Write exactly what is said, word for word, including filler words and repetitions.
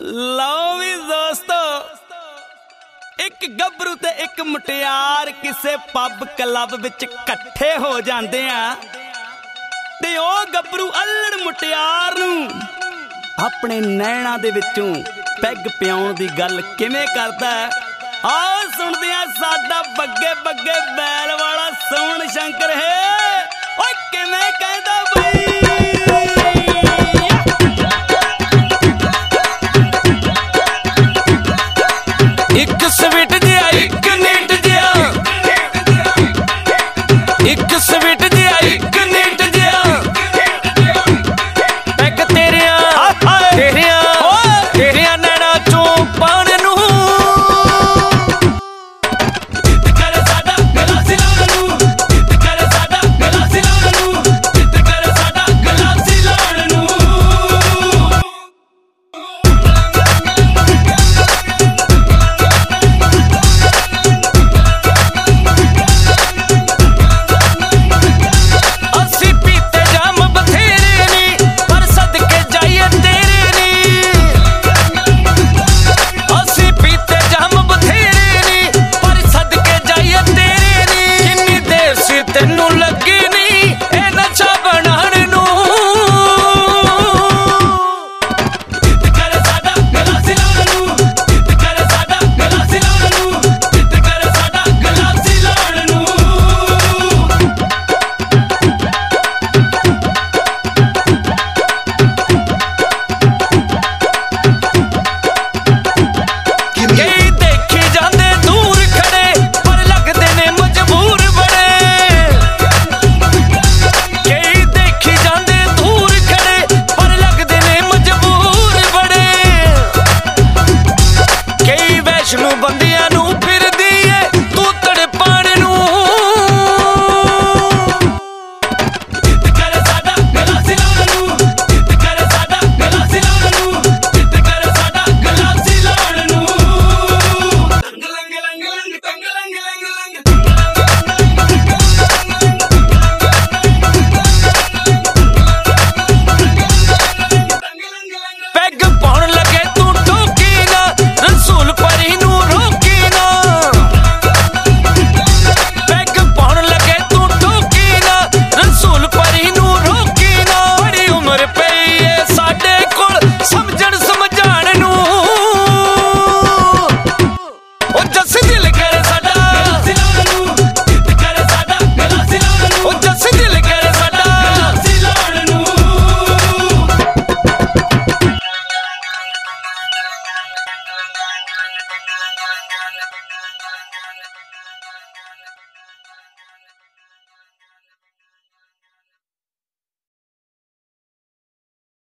ਲਓ ਵੀ ਦੋਸਤੋ, ਇੱਕ ਗੱਭਰੂ ਤੇ ਇੱਕ ਮੁਟਿਆਰ ਕਿਸੇ ਪੱਬ ਕਲੱਬ ਵਿੱਚ ਇਕੱਠੇ ਹੋ ਜਾਂਦੇ ਆ ਤੇ ਉਹ ਗੱਭਰੂ ਅਲੜ ਮੁਟਿਆਰ ਨੂੰ ਆਪਣੇ ਨੈਣਾਂ ਦੇ ਵਿੱਚੋਂ ਪੈਗ ਪਿਆਉਣ ਦੀ ਗੱਲ ਕਿਵੇਂ ਕਰਦਾ ਹੈ। ਆਓ ਸੁਣਦੇ ਆ ਸਾਡਾ ਬੱਗੇ ਬੱਗੇ ਬੈਲ ਵਾਲਾ ਸੋਹਣ ਸ਼ੰਕਰ ਹੈ ਓਏ ਕਿਵੇਂ ਕਹਿੰਦਾ ਬਈ।